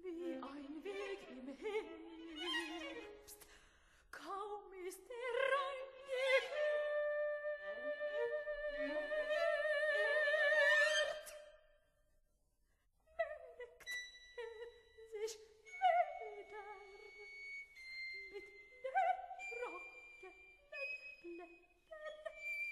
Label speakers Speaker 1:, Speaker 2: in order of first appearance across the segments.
Speaker 1: wie ein Weg im Herbst, kaum ist er reingekehrt, merkt er sich wieder mit trockenen Blättern.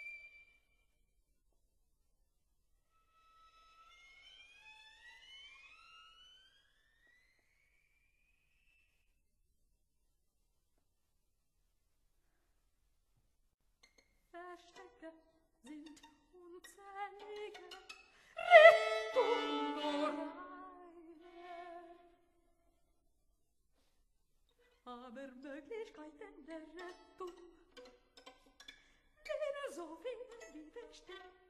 Speaker 1: Verstecke sind unzählige, Rettung nur eine. Aber Möglichkeiten der Rettung, denen so viele widerstehen.